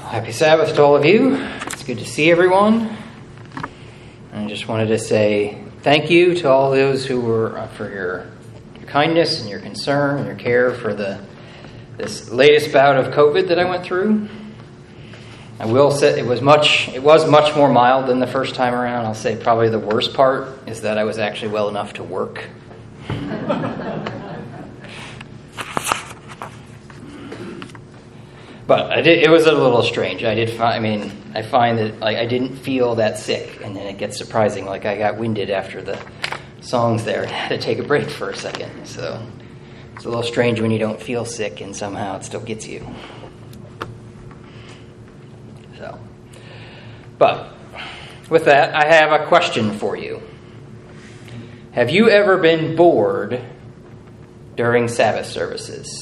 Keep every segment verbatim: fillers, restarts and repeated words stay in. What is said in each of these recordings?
Happy Sabbath to all of you. It's good to see everyone. I just wanted to say thank you to all those who were uh, for your, your kindness and your concern and your care for the this latest bout of COVID that I went through. I will say it was much it was much more mild than the first time around. I'll say probably the worst part is that I was actually well enough to work. But I did, it was a little strange. I did find, I mean, I find that like I didn't feel that sick, and then it gets surprising. Like I got winded after the songs there and had to take a break for a second. So it's a little strange when you don't feel sick and somehow it still gets you. So, but with that, I have a question for you. Have you ever been bored during Sabbath services?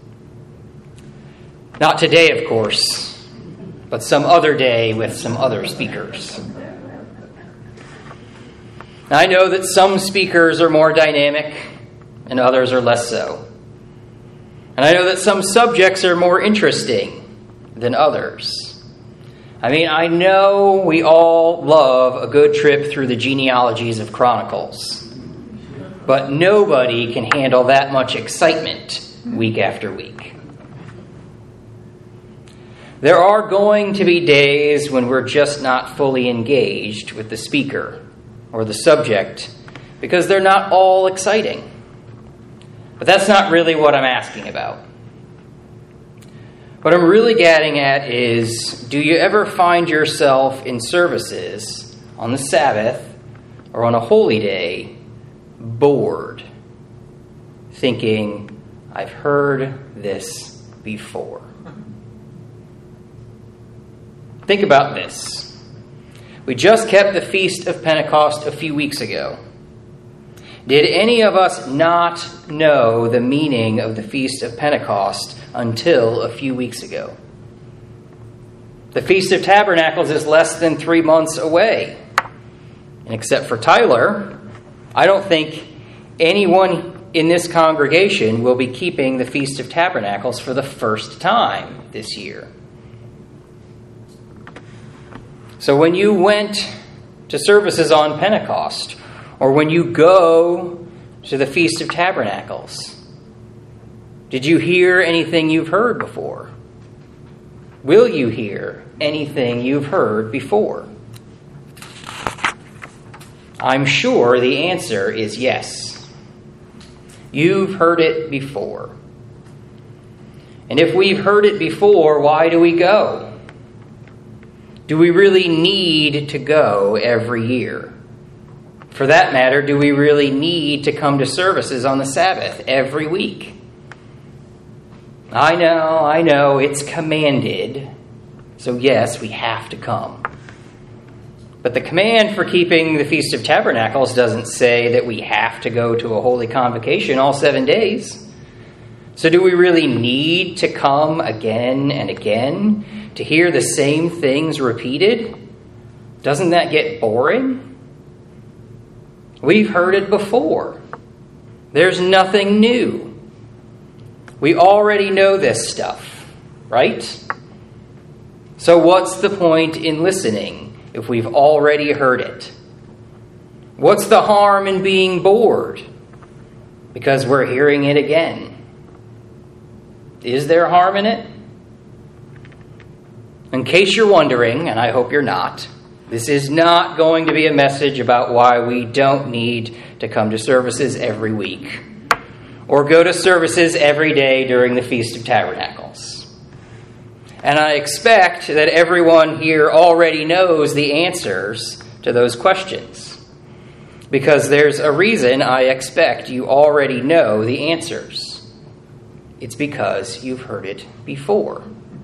Not today, of course, but some other day with some other speakers. Now, I know that some speakers are more dynamic and others are less so. And I know that some subjects are more interesting than others. I mean, I know we all love a good trip through the genealogies of Chronicles, but nobody can handle that much excitement week after week. There are going to be days when we're just not fully engaged with the speaker or the subject because they're not all exciting. But that's not really what I'm asking about. What I'm really getting at is, do you ever find yourself in services on the Sabbath or on a holy day bored, thinking, I've heard this before? Think about this. We just kept the Feast of Pentecost a few weeks ago. Did any of us not know the meaning of the Feast of Pentecost until a few weeks ago? The Feast of Tabernacles is less than three months away. And except for Tyler, I don't think anyone in this congregation will be keeping the Feast of Tabernacles for the first time this year. So when you went to services on Pentecost, or when you go to the Feast of Tabernacles, did you hear anything you've heard before? Will you hear anything you've heard before? I'm sure the answer is yes. You've heard it before. And if we've heard it before, why do we go? Do we really need to go every year? For that matter, do we really need to come to services on the Sabbath every week? I know, I know, it's commanded. So yes, we have to come. But the command for keeping the Feast of Tabernacles doesn't say that we have to go to a holy convocation all seven days. So do we really need to come again and again to hear the same things repeated? Doesn't that get boring? We've heard it before. There's nothing new. We already know this stuff, right? So what's the point in listening if we've already heard it? What's the harm in being bored? Because we're hearing it again. Is there harm in it? In case you're wondering, and I hope you're not, this is not going to be a message about why we don't need to come to services every week or go to services every day during the Feast of Tabernacles. And I expect that everyone here already knows the answers to those questions, because there's a reason I expect you already know the answers. It's because you've heard it before.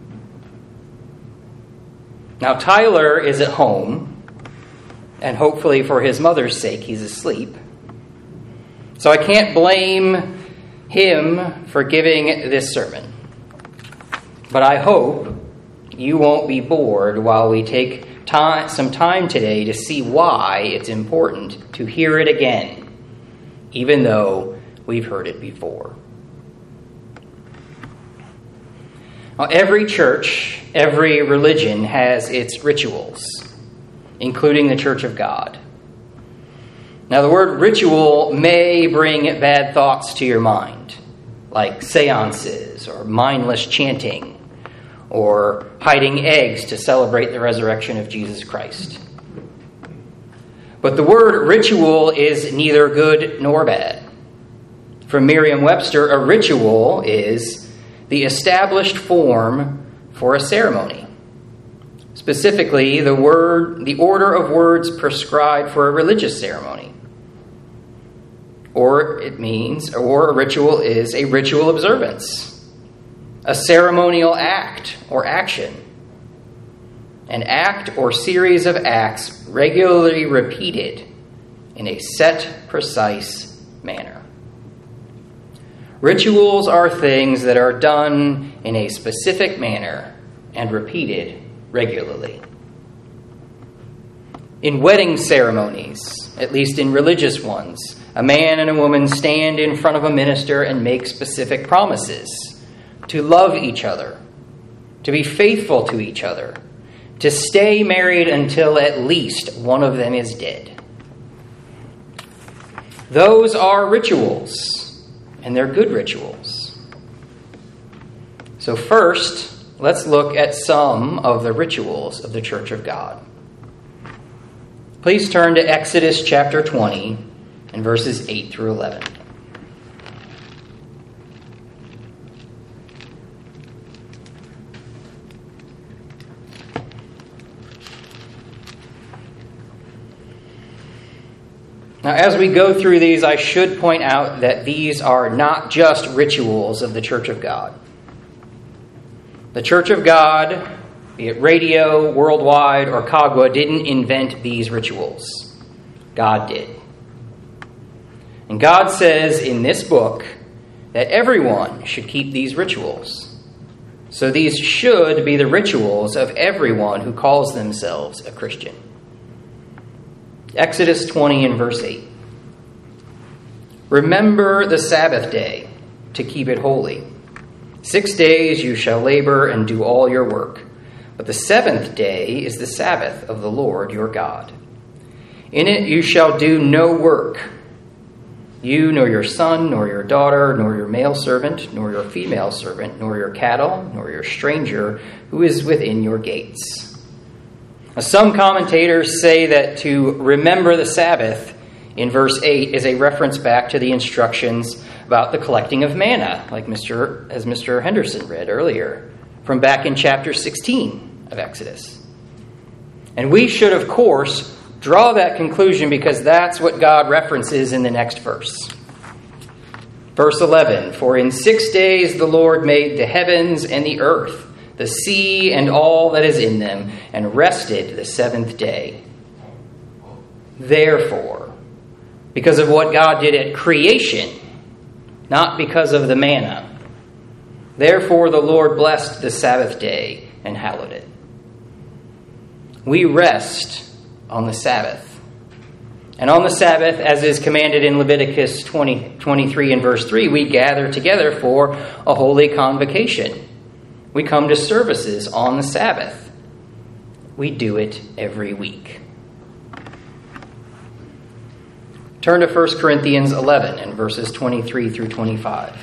Now, Tyler is at home, and hopefully for his mother's sake, he's asleep. So I can't blame him for giving this sermon. But I hope you won't be bored while we take time, some time today to see why it's important to hear it again, even though we've heard it before. Now, every church, every religion has its rituals, including the Church of God. Now, the word ritual may bring bad thoughts to your mind, like seances or mindless chanting or hiding eggs to celebrate the resurrection of Jesus Christ. But the word ritual is neither good nor bad. From Merriam-Webster, a ritual is the established form for a ceremony. Specifically, the word, the order of words prescribed for a religious ceremony. Or it means, or a ritual is a ritual observance, a ceremonial act or action, an act or series of acts regularly repeated in a set, precise manner. Rituals are things that are done in a specific manner and repeated regularly. In wedding ceremonies, at least in religious ones, a man and a woman stand in front of a minister and make specific promises to love each other, to be faithful to each other, to stay married until at least one of them is dead. Those are rituals, and they're good rituals. So first, let's look at some of the rituals of the Church of God. Please turn to Exodus chapter twenty and verses eight through eleven. Now, as we go through these, I should point out that these are not just rituals of the Church of God. The Church of God, be it Radio, Worldwide, or Cagua, didn't invent these rituals. God did. And God says in this book that everyone should keep these rituals. So these should be the rituals of everyone who calls themselves a Christian. Exodus twenty and verse eight. Remember the Sabbath day to keep it holy. Six days you shall labor and do all your work. But the seventh day is the Sabbath of the Lord your God. In it you shall do no work. You, nor your son, nor your daughter, nor your male servant, nor your female servant, nor your cattle, nor your stranger who is within your gates. Now, some commentators say that to remember the Sabbath in verse eight is a reference back to the instructions about the collecting of manna, like Mister as Mister Henderson read earlier, from back in chapter sixteen of Exodus. And we should, of course, draw that conclusion because that's what God references in the next verse. Verse eleven, for in six days the Lord made the heavens and the earth, the sea and all that is in them, and rested the seventh day. Therefore, because of what God did at creation, not because of the manna, therefore the Lord blessed the Sabbath day and hallowed it. We rest on the Sabbath. And on the Sabbath, as is commanded in Leviticus twenty, twenty-three and verse three, we gather together for a holy convocation. We come to services on the Sabbath. We do it every week. Turn to First Corinthians eleven and verses twenty-three through twenty-five.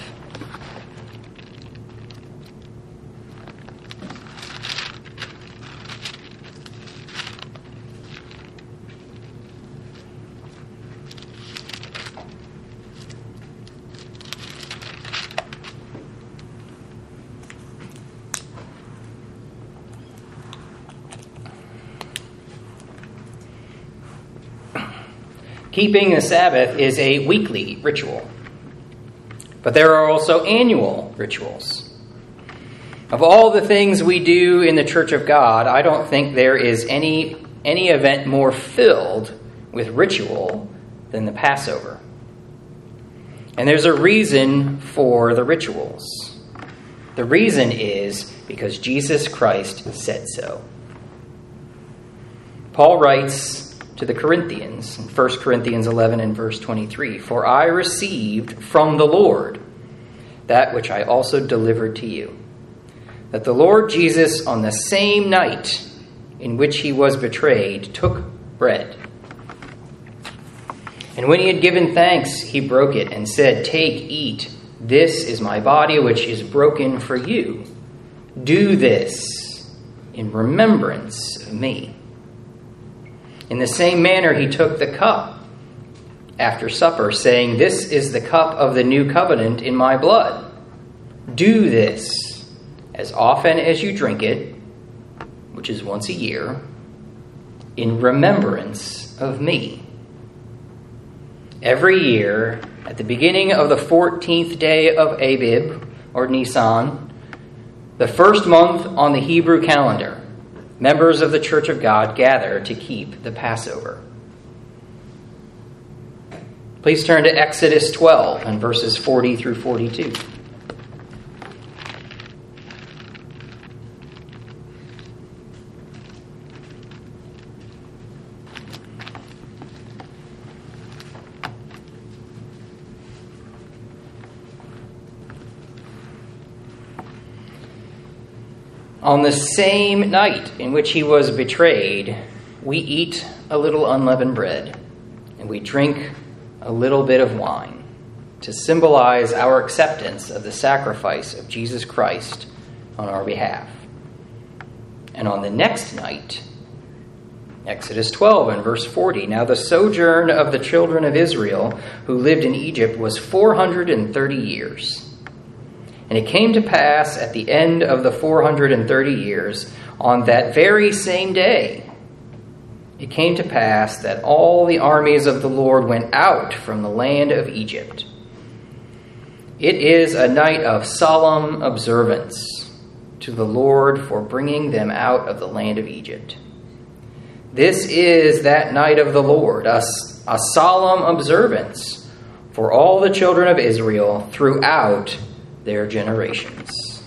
Keeping the Sabbath is a weekly ritual, but there are also annual rituals. Of all the things we do in the Church of God, I don't think there is any, any event more filled with ritual than the Passover. And there's a reason for the rituals. The reason is because Jesus Christ said so. Paul writes to the Corinthians in First Corinthians eleven and verse twenty-three, for I received from the Lord that which I also delivered to you, that the Lord Jesus, on the same night in which he was betrayed, took bread. And when he had given thanks, he broke it and said, "Take, eat. This is my body, which is broken for you. Do this in remembrance of me." In the same manner, he took the cup after supper, saying, "This is the cup of the new covenant in my blood. Do this as often as you drink it," which is once a year, "in remembrance of me." Every year, at the beginning of the fourteenth day of Abib, or Nisan, the first month on the Hebrew calendar, members of the Church of God gather to keep the Passover. Please turn to Exodus twelve and verses forty through forty-two. On the same night in which he was betrayed, we eat a little unleavened bread, and we drink a little bit of wine to symbolize our acceptance of the sacrifice of Jesus Christ on our behalf. And on the next night, Exodus twelve and verse forty, "Now the sojourn of the children of Israel who lived in Egypt was four hundred thirty years. And it came to pass at the end of the four hundred thirty years, on that very same day, it came to pass that all the armies of the Lord went out from the land of Egypt. It is a night of solemn observance to the Lord for bringing them out of the land of Egypt. This is that night of the Lord, a, a solemn observance for all the children of Israel throughout their generations."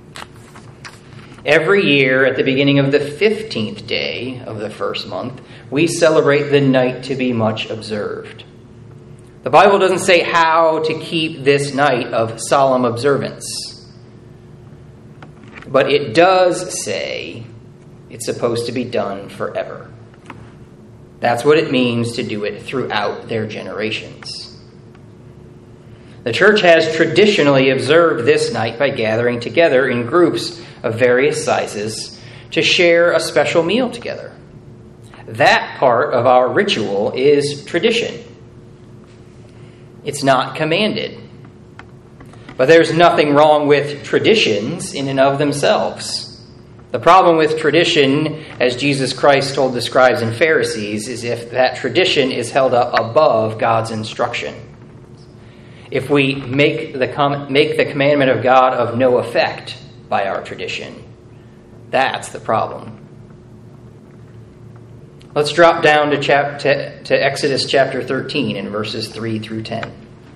Every year at the beginning of the fifteenth day of the first month, we celebrate the night to be much observed. The Bible doesn't say how to keep this night of solemn observance, but it does say it's supposed to be done forever. That's what it means to do it throughout their generations. The church has traditionally observed this night by gathering together in groups of various sizes to share a special meal together. That part of our ritual is tradition. It's not commanded. But there's nothing wrong with traditions in and of themselves. The problem with tradition, as Jesus Christ told the scribes and Pharisees, is if that tradition is held up above God's instruction. If we make the com- make the commandment of God of no effect by our tradition, that's the problem. Let's drop down to, chap- to, to Exodus chapter thirteen and verses three through ten.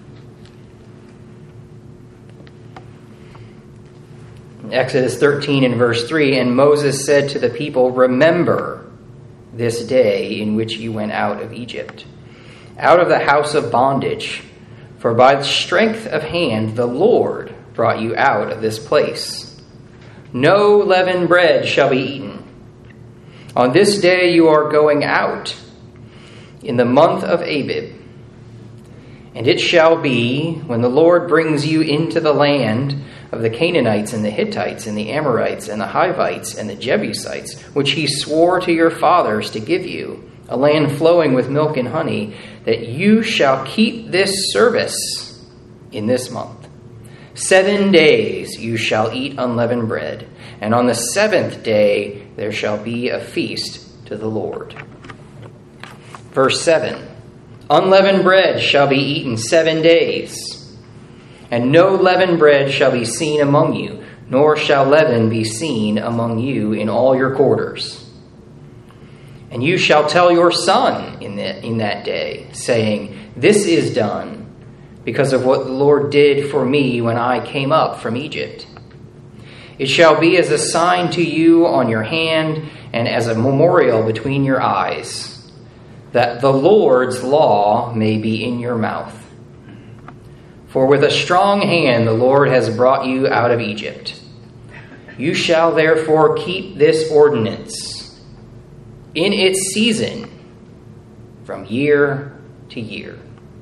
Exodus thirteen and verse three, "And Moses said to the people, 'Remember this day in which you went out of Egypt, out of the house of bondage. For by the strength of hand the Lord brought you out of this place. No leavened bread shall be eaten. On this day you are going out, in the month of Abib. And it shall be, when the Lord brings you into the land of the Canaanites and the Hittites and the Amorites and the Hivites and the Jebusites, which he swore to your fathers to give you, a land flowing with milk and honey, that you shall keep this service in this month. Seven days you shall eat unleavened bread, and on the seventh day there shall be a feast to the Lord." Verse seven, "Unleavened bread shall be eaten seven days, and no leavened bread shall be seen among you, nor shall leaven be seen among you in all your quarters. And you shall tell your son in, the, in that day, saying, 'This is done because of what the Lord did for me when I came up from Egypt.' It shall be as a sign to you on your hand and as a memorial between your eyes, that the Lord's law may be in your mouth. For with a strong hand the Lord has brought you out of Egypt. You shall therefore keep this ordinance in its season from year to year.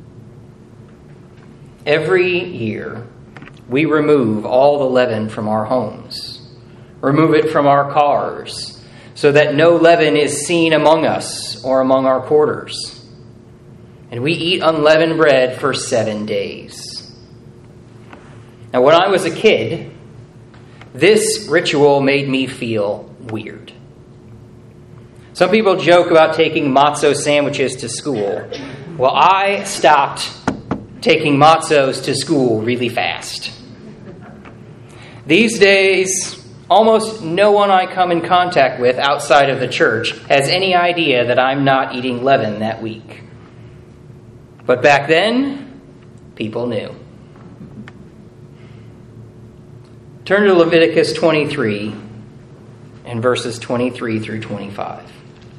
Every year, we remove all the leaven from our homes, remove it from our cars, so that no leaven is seen among us or among our quarters. And we eat unleavened bread for seven days. Now, when I was a kid, this ritual made me feel weird. Some people joke about taking matzo sandwiches to school. Well, I stopped taking matzos to school really fast. These days, almost no one I come in contact with outside of the church has any idea that I'm not eating leaven that week. But back then, people knew. Turn to Leviticus twenty-three and verses twenty-three through twenty-five.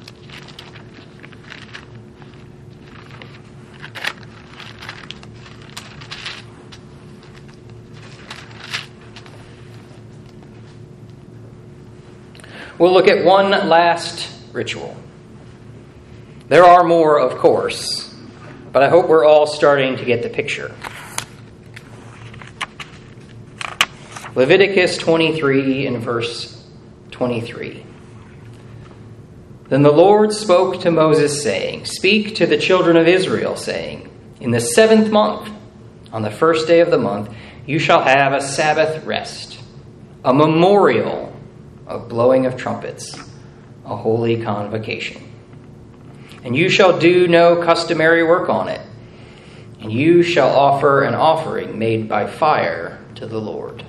We'll look at one last ritual. There are more, of course, but I hope we're all starting to get the picture. Leviticus twenty-three and verse twenty-three. Then the Lord spoke to Moses, saying, Speak to the children of Israel, saying, In the seventh month, on the first day of the month, you shall have a Sabbath rest, a memorial of blowing of trumpets, a holy convocation. And you shall do no customary work on it, and you shall offer an offering made by fire to the Lord.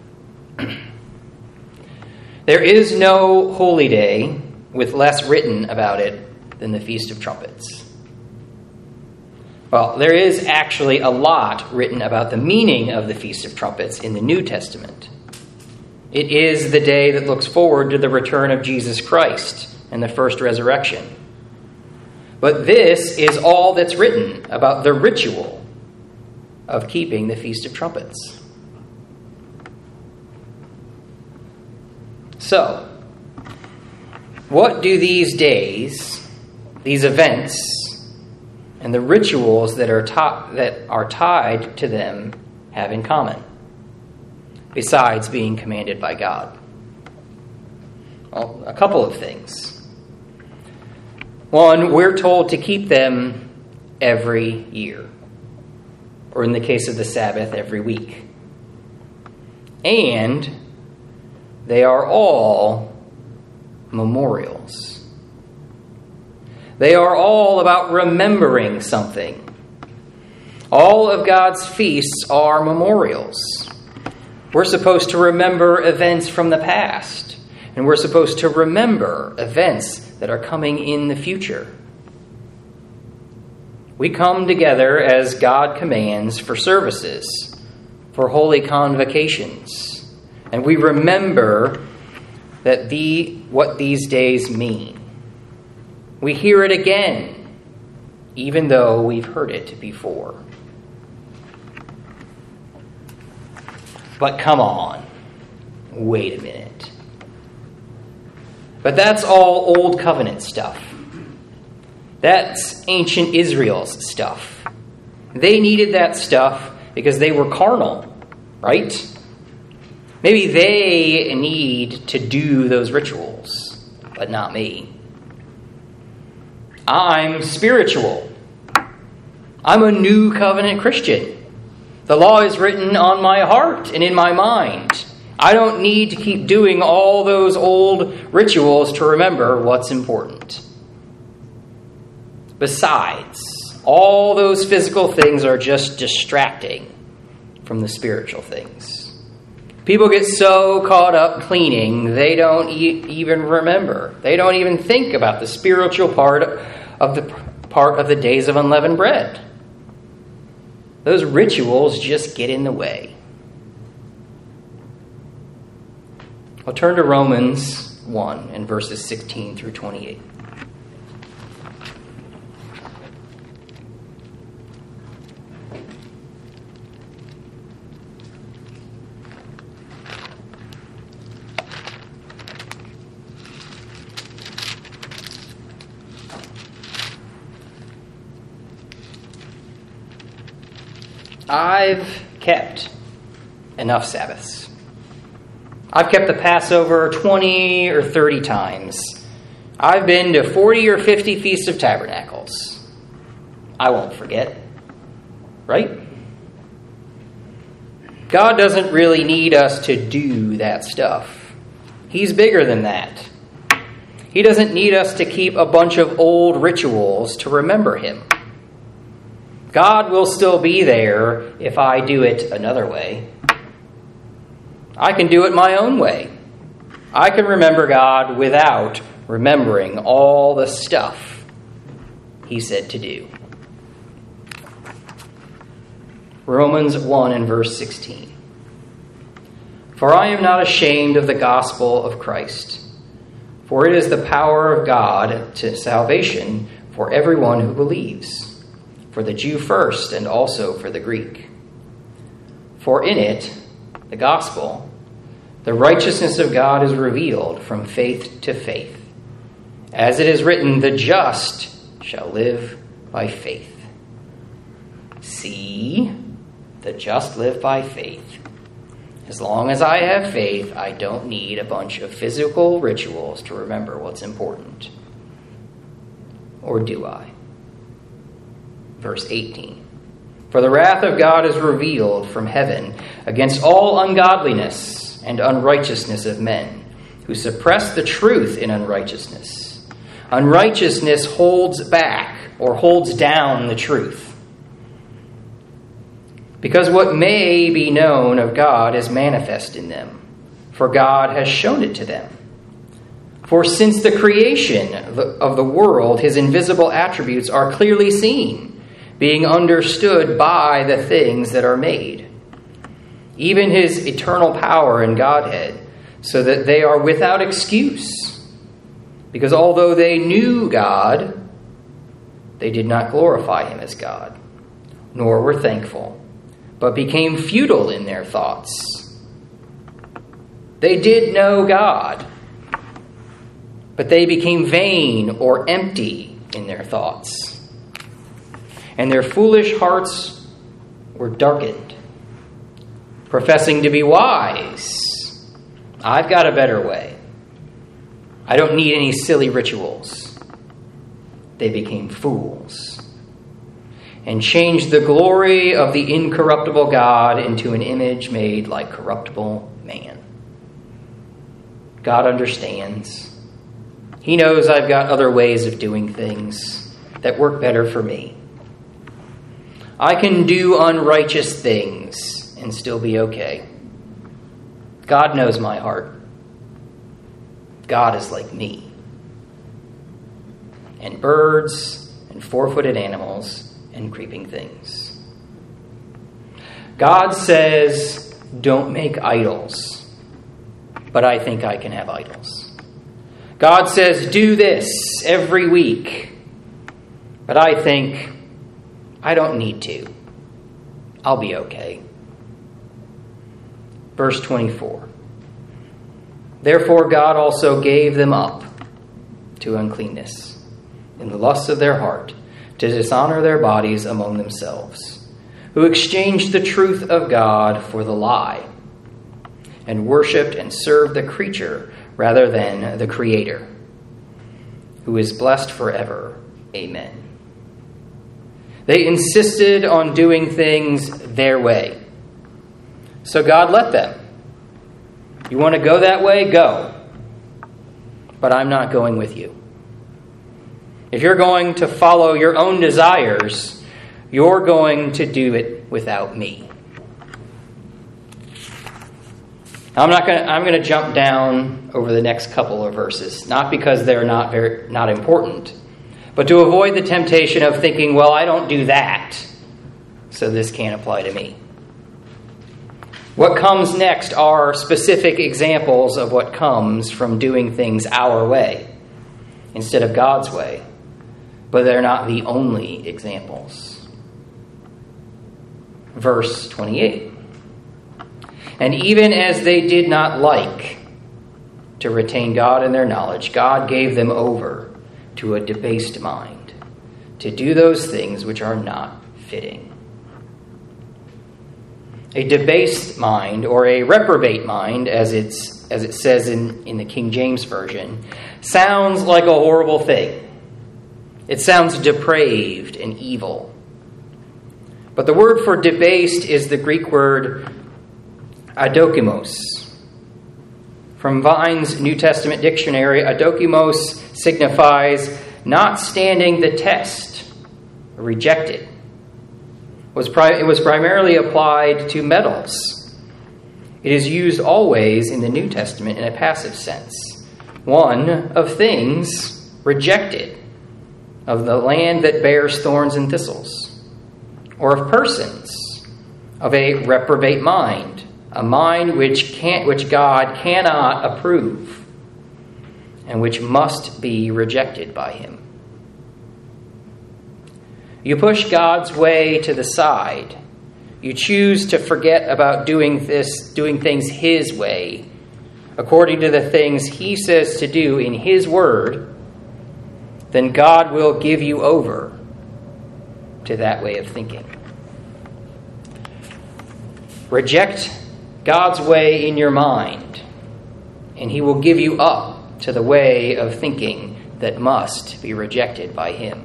There is no holy day with less written about it than the Feast of Trumpets. Well, there is actually a lot written about the meaning of the Feast of Trumpets in the New Testament. It is the day that looks forward to the return of Jesus Christ and the first resurrection. But this is all that's written about the ritual of keeping the Feast of Trumpets. So, what do these days, these events, and the rituals that are ta- that are tied to them have in common, besides being commanded by God? Well, a couple of things. One, we're told to keep them every year, or in the case of the Sabbath, every week. And they are all memorials. They are all about remembering something. All of God's feasts are memorials. We're supposed to remember events from the past, and we're supposed to remember events that are coming in the future. We come together as God commands for services, for holy convocations. And we remember that the what these days mean. We hear it again, even though we've heard it before. But come on, wait a minute. But that's all Old Covenant stuff. That's ancient Israel's stuff. They needed that stuff because they were carnal, right? Maybe they need to do those rituals, but not me. I'm spiritual. I'm a new covenant Christian. The law is written on my heart and in my mind. I don't need to keep doing all those old rituals to remember what's important. Besides, all those physical things are just distracting from the spiritual things. People get so caught up cleaning, they don't e- even remember. They don't even think about the spiritual part of the part of the days of unleavened bread. Those rituals just get in the way. I'll turn to Romans one and verses sixteen through twenty-eight. I've kept enough Sabbaths. I've kept the Passover twenty or thirty times. I've been to forty or fifty Feasts of Tabernacles. I won't forget. Right? God doesn't really need us to do that stuff. He's bigger than that. He doesn't need us to keep a bunch of old rituals to remember him. God will still be there if I do it another way. I can do it my own way. I can remember God without remembering all the stuff he said to do. Romans one and verse sixteen. For I am not ashamed of the gospel of Christ, for it is the power of God to salvation for everyone who believes, for the Jew first and also for the Greek. For in it, the gospel, the righteousness of God is revealed from faith to faith. As it is written, the just shall live by faith. See, the just live by faith. As long as I have faith, I don't need a bunch of physical rituals to remember what's important. Or do I? Verse eighteen. For the wrath of God is revealed from heaven against all ungodliness and unrighteousness of men, who suppress the truth in unrighteousness. Unrighteousness holds back or holds down the truth. Because what may be known of God is manifest in them, for God has shown it to them. For since the creation of the world, his invisible attributes are clearly seen, being understood by the things that are made, even his eternal power and Godhead, so that they are without excuse. Because although they knew God, they did not glorify him as God, nor were thankful, but became futile in their thoughts. They did know God, but they became vain or empty in their thoughts, and their foolish hearts were darkened. Professing to be wise, I've got a better way. I don't need any silly rituals. They became fools and changed the glory of the incorruptible God into an image made like corruptible man. God understands. He knows I've got other ways of doing things that work better for me. I can do unrighteous things and still be okay. God knows my heart. God is like me. And birds and four-footed animals and creeping things. God says, don't make idols, but I think I can have idols. God says, do this every week, but I think I don't need to. I'll be okay. Verse twenty-four. Therefore God also gave them up to uncleanness in the lusts of their heart, to dishonor their bodies among themselves, who exchanged the truth of God for the lie, and worshipped and served the creature rather than the Creator, who is blessed forever. Amen. They insisted on doing things their way, so God let them. You want to go that way? Go. But I'm not going with you. If you're going to follow your own desires, you're going to do it without me. I'm not going to, I'm going to jump down over the next couple of verses, not because they're not very not important, but to avoid the temptation of thinking, well, I don't do that, so this can't apply to me. What comes next are specific examples of what comes from doing things our way instead of God's way. But they're not the only examples. Verse twenty-eight. And even as they did not like to retain God in their knowledge, God gave them over to a debased mind, to do those things which are not fitting. A debased mind, or a reprobate mind, as it's as it says in, in the King James Version, sounds like a horrible thing. It sounds depraved and evil. But the word for debased is the Greek word adokimos. From Vine's New Testament dictionary, adokimos signifies not standing the test, or rejected. Was pri- it was primarily applied to metals. It is used always in the New Testament in a passive sense. One, of things rejected, of the land that bears thorns and thistles, or of persons, of a reprobate mind, a mind which can't, which God cannot approve, and which must be rejected by him. You push God's way to the side. You choose to forget about doing this, doing things his way, according to the things he says to do in his word, then God will give you over to that way of thinking. Reject God's way in your mind, and he will give you up to the way of thinking that must be rejected by him.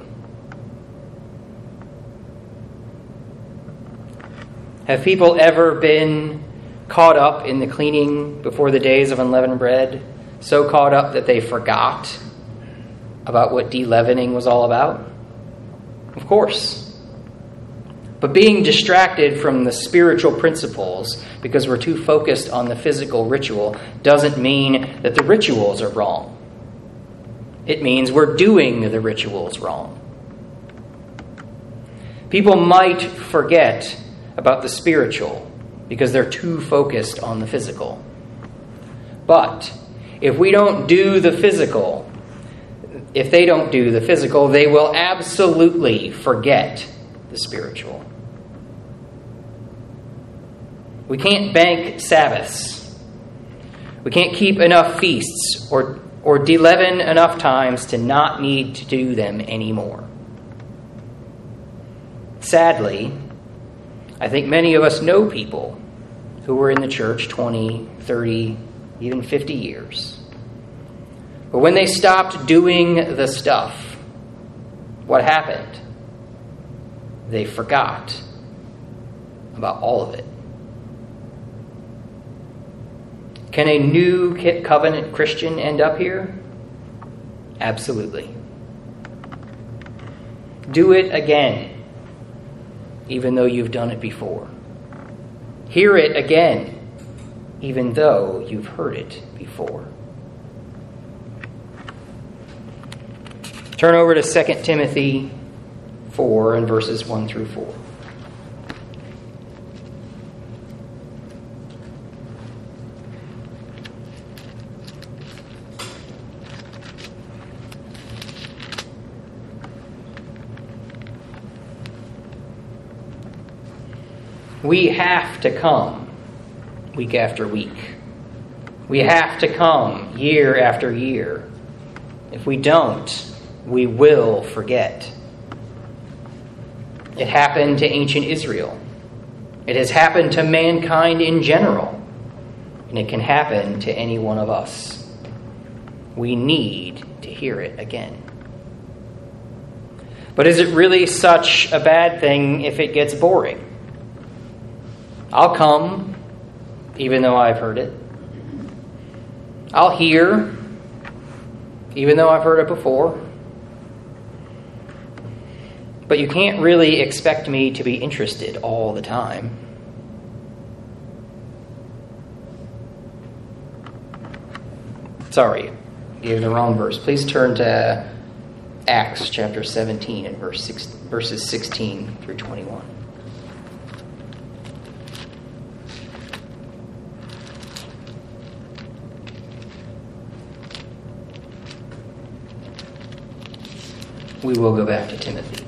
Have people ever been caught up in the cleaning before the days of unleavened bread, so caught up that they forgot about what de-leavening was all about? Of course. But being distracted from the spiritual principles because we're too focused on the physical ritual doesn't mean that the rituals are wrong. It means we're doing the rituals wrong. People might forget about the spiritual because they're too focused on the physical. But if we don't do the physical, if they don't do the physical, they will absolutely forget the spiritual. We can't bank Sabbaths. We can't keep enough feasts or, or de-leaven enough times to not need to do them anymore. Sadly, I think many of us know people who were in the church twenty, thirty, even fifty years. But when they stopped doing the stuff, what happened? They forgot about all of it. Can a new covenant Christian end up here? Absolutely. Do it again, even though you've done it before. Hear it again, even though you've heard it before. Turn over to Second Timothy four and verses one through four. We have to come week after week. We have to come year after year. If we don't, we will forget. It happened to ancient Israel. It has happened to mankind in general. And it can happen to any one of us. We need to hear it again. But is it really such a bad thing if it gets boring? I'll come, even though I've heard it. I'll hear, even though I've heard it before. But you can't really expect me to be interested all the time. Sorry, gave the wrong verse. Please turn to Acts chapter seventeen and verse six, verses sixteen through twenty-one. We will go back to Timothy.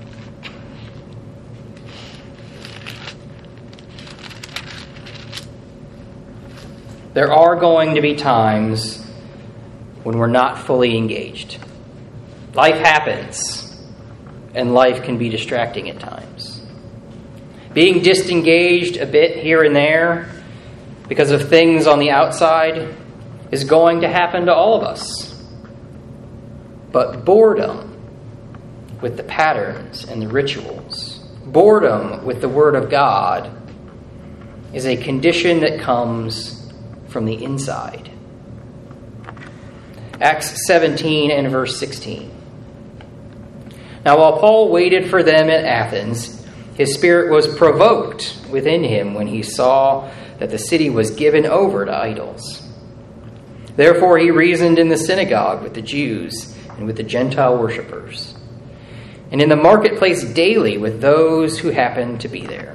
There are going to be times when we're not fully engaged. Life happens, and life can be distracting at times. being disengaged a bit here and there because of things on the outside is going to happen to all of us. But boredom with the patterns and the rituals, boredom with the Word of God, is a condition that comes from the inside. Acts seventeen and verse sixteen. Now while Paul waited for them at Athens, his spirit was provoked within him when he saw that the city was given over to idols. Therefore he reasoned in the synagogue with the Jews and with the Gentile worshippers, and in the marketplace daily with those who happened to be there.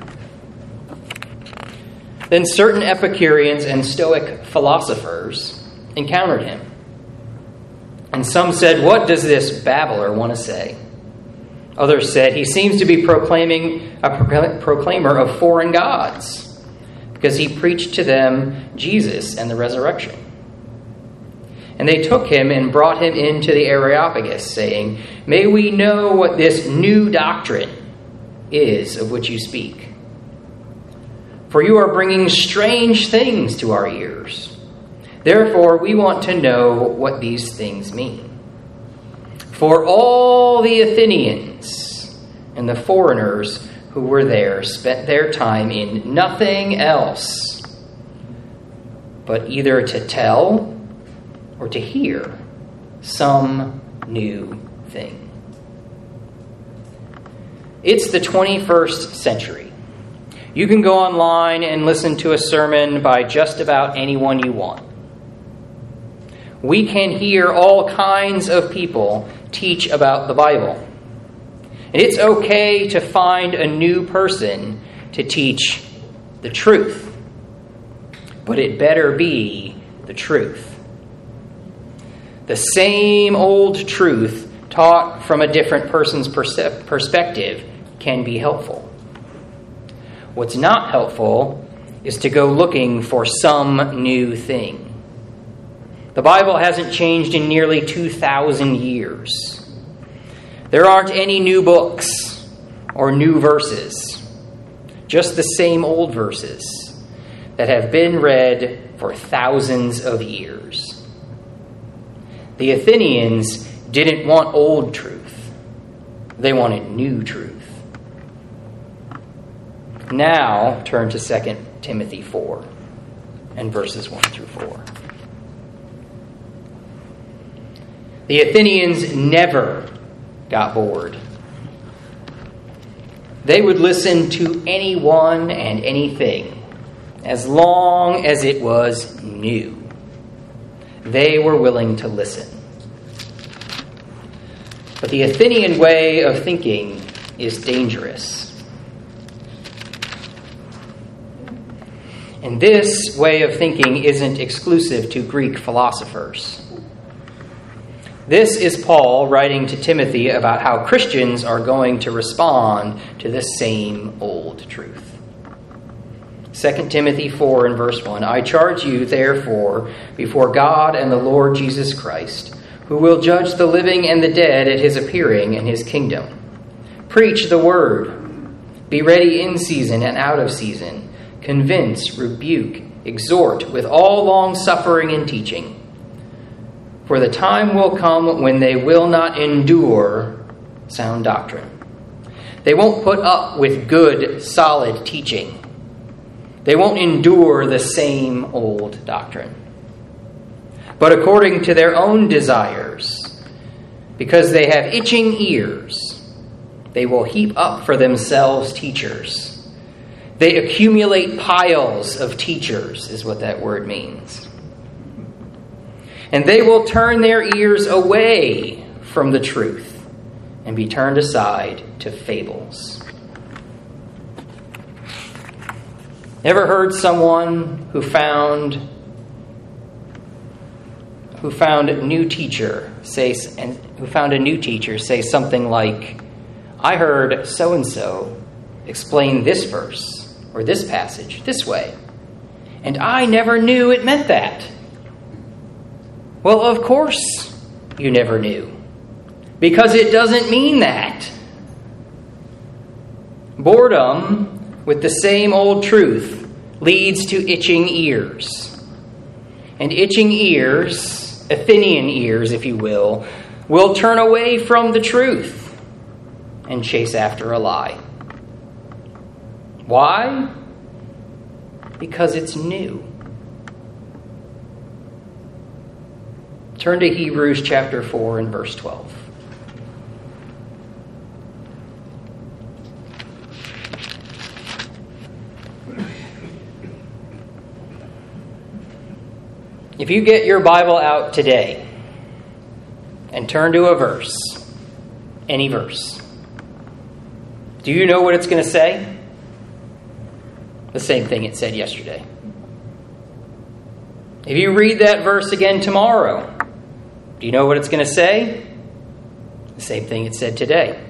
Then certain Epicureans and Stoic philosophers encountered him. And some said, "What does this babbler want to say?" Others said, "He seems to be proclaiming a proclaimer of foreign gods, because he preached to them Jesus and the resurrection." And they took him and brought him into the Areopagus, saying, "May we know what this new doctrine is of which you speak? For you are bringing strange things to our ears. Therefore, we want to know what these things mean. For all the Athenians and the foreigners who were there spent their time in nothing else but either to tell or to hear some new thing." It's the twenty-first century. You can go online and listen to a sermon by just about anyone you want. We can hear all kinds of people teach about the Bible. And it's okay to find a new person to teach the truth. But it better be the truth. The same old truth taught from a different person's perse- perspective can be helpful. What's not helpful is to go looking for some new thing. The Bible hasn't changed in nearly two thousand years. There aren't any new books or new verses, just the same old verses that have been read for thousands of years. The Athenians didn't want old truth. They wanted new truth. Now turn to Second Timothy four and verses one through four. The Athenians never got bored. They would listen to anyone and anything as long as it was new. They were willing to listen. But the Athenian way of thinking is dangerous. And this way of thinking isn't exclusive to Greek philosophers. This is Paul writing to Timothy about how Christians are going to respond to the same old truth. Second Timothy four and verse one, "I charge you, therefore, before God and the Lord Jesus Christ, who will judge the living and the dead at his appearing in his kingdom. Preach the word. Be ready in season and out of season. Convince, rebuke, exhort with all long suffering and teaching. For the time will come when they will not endure sound doctrine. They won't put up with good, solid teaching. They won't endure the same old doctrine. But according to their own desires, because they have itching ears, they will heap up for themselves teachers. They accumulate piles of teachers, is what that word means. And they will turn their ears away from the truth and be turned aside to fables." Ever heard someone who found who found a new teacher say and who found a new teacher say something like, "I heard so and so explain this verse or this passage this way, and I never knew it meant that"? Well, of course you never knew, because it doesn't mean that. Boredom with the same old truth leads to itching ears. And itching ears, Athenian ears, if you will, will turn away from the truth and chase after a lie. Why? Because it's new. Turn to Hebrews chapter four and verse twelve. If you get your Bible out today and turn to a verse, any verse, do you know what it's going to say? The same thing it said yesterday. If you read that verse again tomorrow, do you know what it's going to say? The same thing it said today.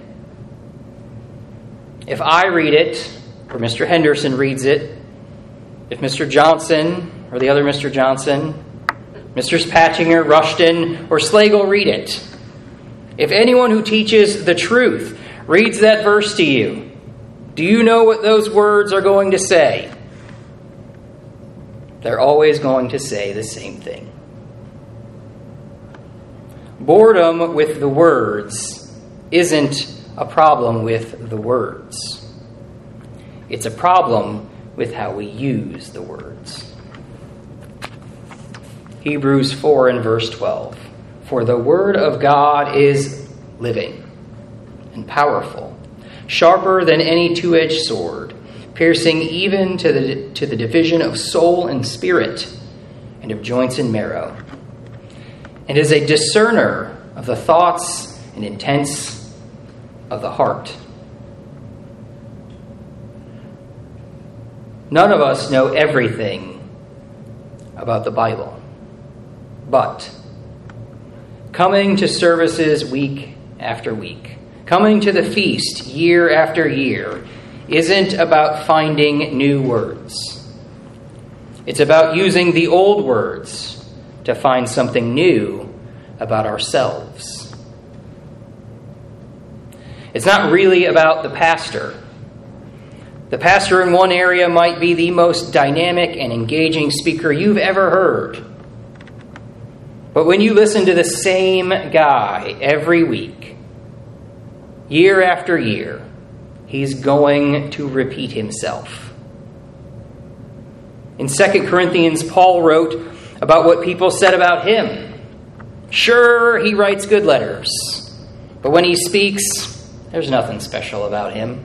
If I read it, or Mister Henderson reads it, if Mister Johnson, or the other Mister Johnson, Misters Patchinger, Rushton, or Slagle read it, if anyone who teaches the truth reads that verse to you, do you know what those words are going to say? They're always going to say the same thing. Boredom with the words isn't a problem with the words. It's a problem with how we use the words. Hebrews four and verse twelve. For the word of God is living and powerful, sharper than any two-edged sword, piercing even to the, to the division of soul and spirit, and of joints and marrow, and is a discerner of the thoughts and intents of the heart. None of us know everything about the Bible. But coming to services week after week, coming to the feast year after year, isn't about finding new words. It's about using the old words to find something new about ourselves. It's not really about the pastor. The pastor in one area might be the most dynamic and engaging speaker you've ever heard. But when you listen to the same guy every week, year after year, he's going to repeat himself. In Second Corinthians, Paul wrote about what people said about him. Sure, he writes good letters, but when he speaks, there's nothing special about him.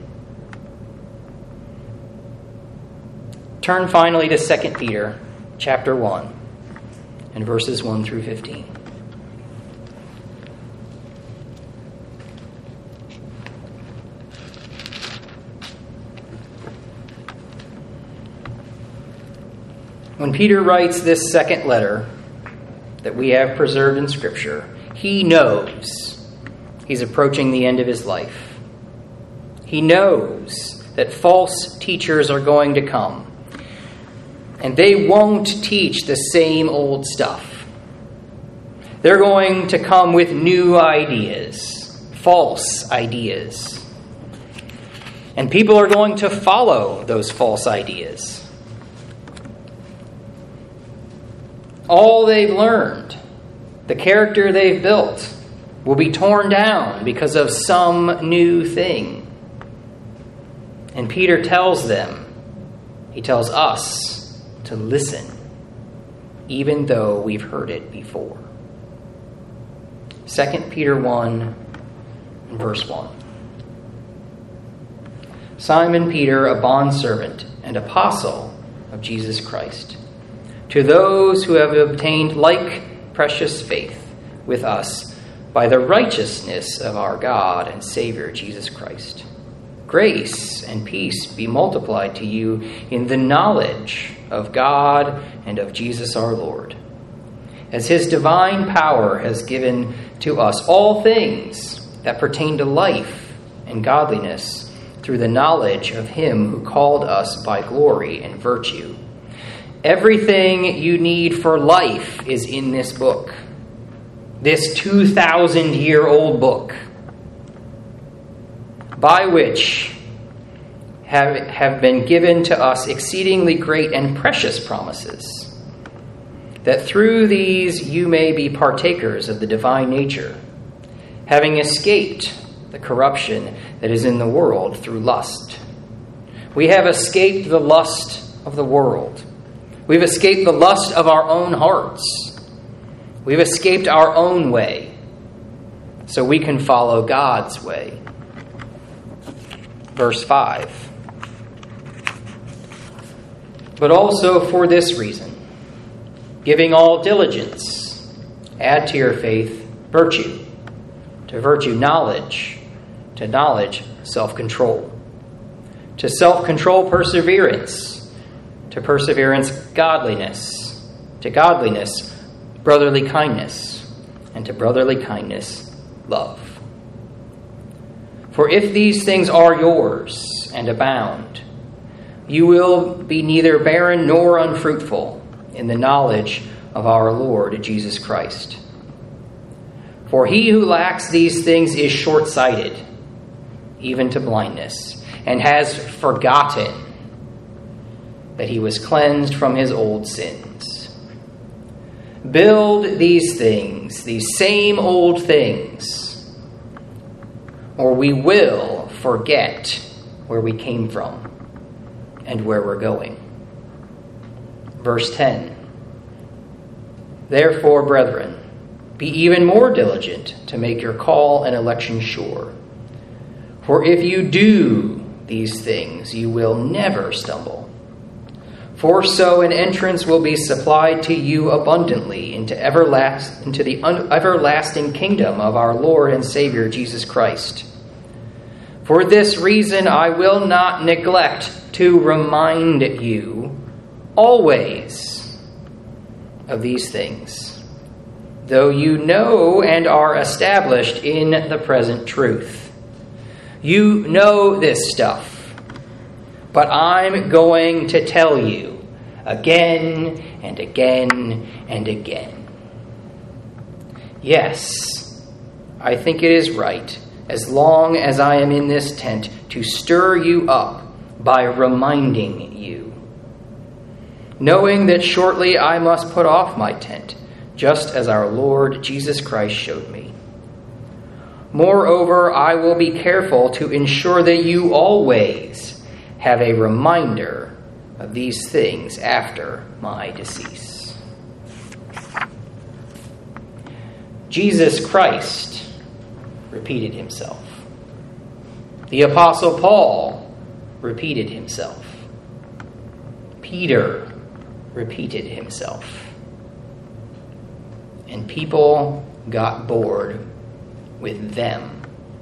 Turn finally to Second Peter chapter one. And verses one through fifteen. When Peter writes this second letter that we have preserved in Scripture, he knows he's approaching the end of his life. He knows that false teachers are going to come. And they won't teach the same old stuff. They're going to come with new ideas, false ideas. And people are going to follow those false ideas. All they've learned, the character they've built, will be torn down because of some new thing. And Peter tells them, he tells us, to listen, even though we've heard it before. Second Peter one, verse one. Simon Peter, a bondservant and apostle of Jesus Christ, to those who have obtained like precious faith with us by the righteousness of our God and Savior Jesus Christ. Grace and peace be multiplied to you in the knowledge of God and of Jesus our Lord, as his divine power has given to us all things that pertain to life and godliness through the knowledge of him who called us by glory and virtue. Everything you need for life is in this book, this two thousand year old book, by which have, have been given to us exceedingly great and precious promises, that through these you may be partakers of the divine nature, having escaped the corruption that is in the world through lust. We have escaped the lust of the world. We've escaped the lust of our own hearts. We've escaped our own way, so we can follow God's way. Verse five. But also for this reason, giving all diligence, add to your faith virtue, to virtue knowledge, to knowledge self-control, to self-control perseverance, to perseverance godliness, to godliness brotherly kindness, and to brotherly kindness love. For if these things are yours and abound, you will be neither barren nor unfruitful in the knowledge of our Lord Jesus Christ. For he who lacks these things is short-sighted, even to blindness, and has forgotten that he was cleansed from his old sins. Build these things, these same old things, or we will forget where we came from and where we're going. Verse ten. Therefore, brethren, be even more diligent to make your call and election sure. For if you do these things, you will never stumble. For so an entrance will be supplied to you abundantly into everlast, into the un, everlasting kingdom of our Lord and Savior Jesus Christ. For this reason I will not neglect to remind you always of these things, though you know and are established in the present truth. You know this stuff, but I'm going to tell you again and again and again. Yes, I think it is right, as long as I am in this tent, to stir you up by reminding you, knowing that shortly I must put off my tent, just as our Lord Jesus Christ showed me. Moreover, I will be careful to ensure that you always have a reminder of these things after my decease. Jesus Christ repeated himself. The Apostle Paul repeated himself. Peter repeated himself. And people got bored with them.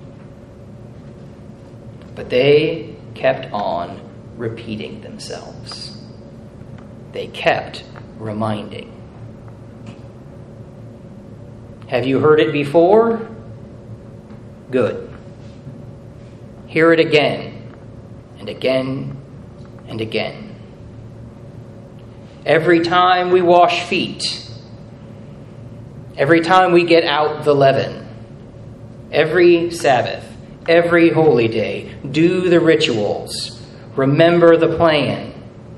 But they kept on repeating themselves. They kept reminding. Have you heard it before? Good. Hear it again and again and again. Every time we wash feet, every time we get out the leaven, every Sabbath, every holy day, do the rituals, remember the plan,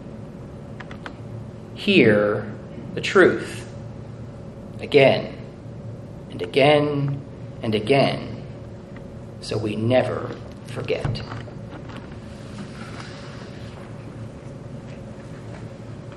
hear the truth again and again and again, so we never forget.